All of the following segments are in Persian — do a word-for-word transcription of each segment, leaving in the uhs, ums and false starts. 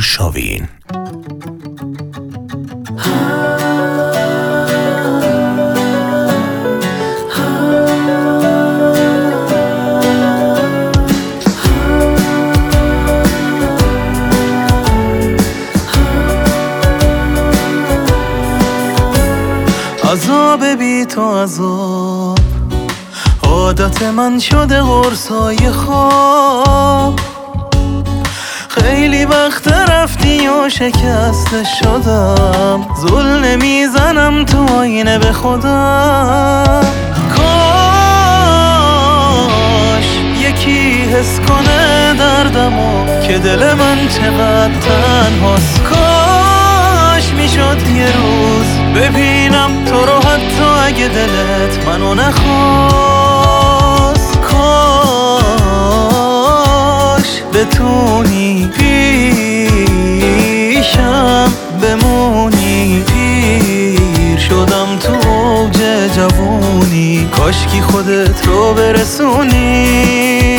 آرشاوین. عذاب بی تو عذاب عادت من شده قرصای خواب. خیلی وقت رفتی و شکسته شدم، زل نمیزنم تو آینه به خودم. کاش یکی حس کنه دردمو که دل من چقدر تنهاست. کاش میشد یه روز ببینم تو رو حتی اگه دلت منو نخواست. کاش بتونی پیشم بمونی. پیر شدم تو اوج جوونی، کاشکی خودت رو برسونی.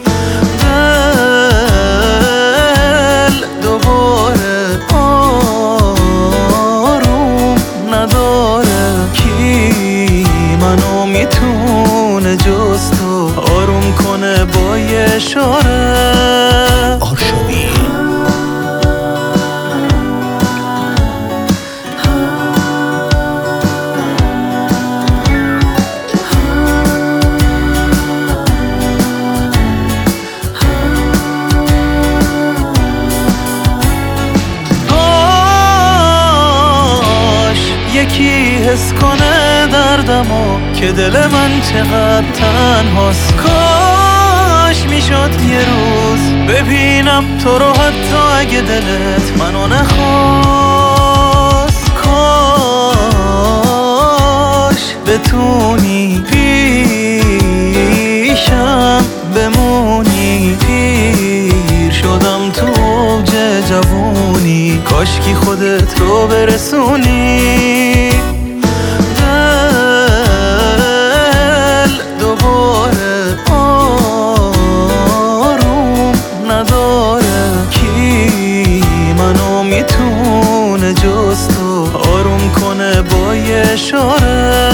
دل دوباره آروم نداره، کی منو میتونه جز تو آروم کنه با یه اشاره. آرشاوین. یکی حس کنه دردمو که دل من چقدر تنهاست. کاش میشد یه روز ببینم تو رو حتی اگه دلت منو نخواست. کاش بتونی پیشم بمونی. پیر شدم تو اوج جوونی، کاشکی خودت رو برسونی. دل دوباره آروم نداره، کی منو میتونه جز تو آروم کنه با یه اشاره.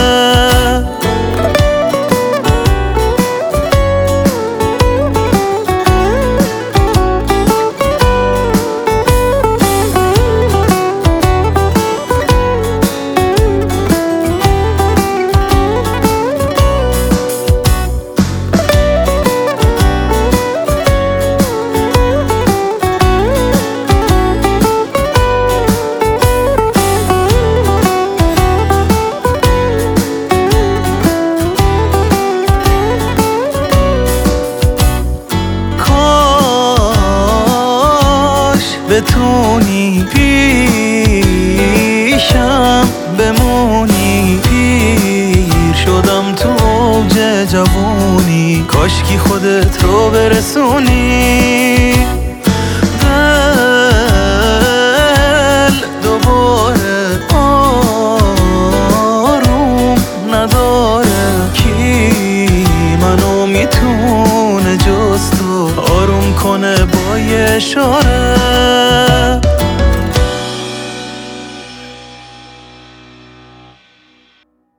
بتونی پیشم بمونی. پیر شدم تو اوج جوونی، کاشکی خودت رو برسونی.